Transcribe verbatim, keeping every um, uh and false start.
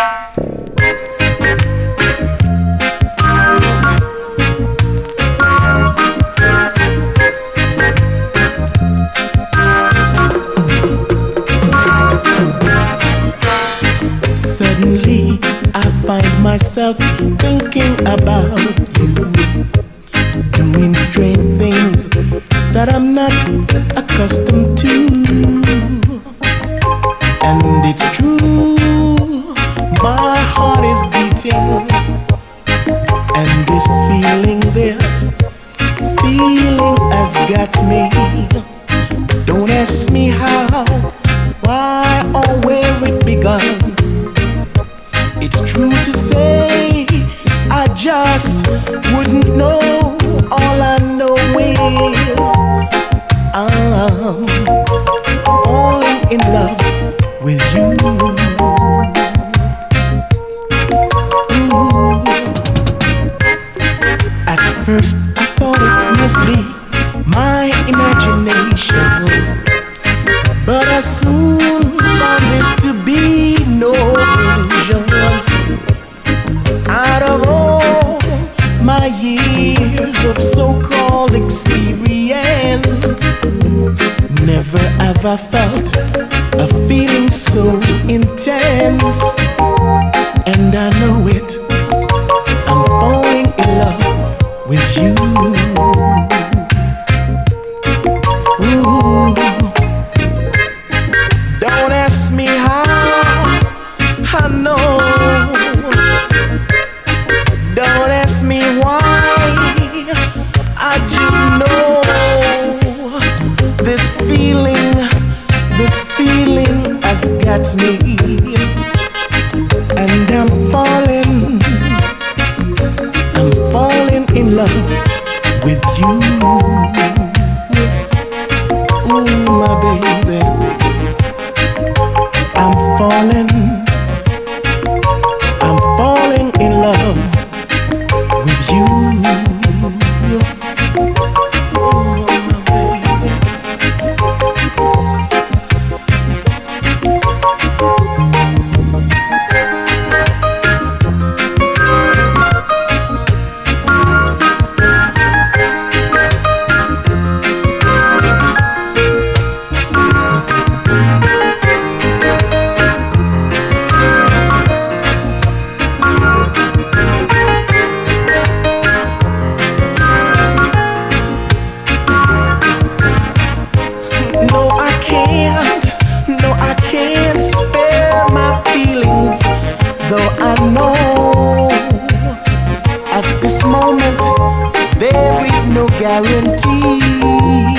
Suddenly I find myself thinking about you, doing strange things that I'm not accustomed to. And it's true, my heart is beating, and this feeling, this feeling has got me. Don't ask me how, why, or where it begun. It's true to say, I just wouldn't know. All I know is I'm falling in love with you. Ooh. At first I thought it must be my imaginations, but I soon found this to be no illusions. Out of all my years of so-called experience, never have I felt a feeling so intense. And I know it, I'm falling in love with you. Ooh. Don't ask me how, I know. Don't ask me why, I just know. This feeling, this feeling has got me, and I'm falling, I'm falling in love with you. Ooh, my baby, I'm falling, I'm falling in love with you. Oh, my baby. No, I can't, no, I can't spare my feelings, though I know at this moment there is no guarantee.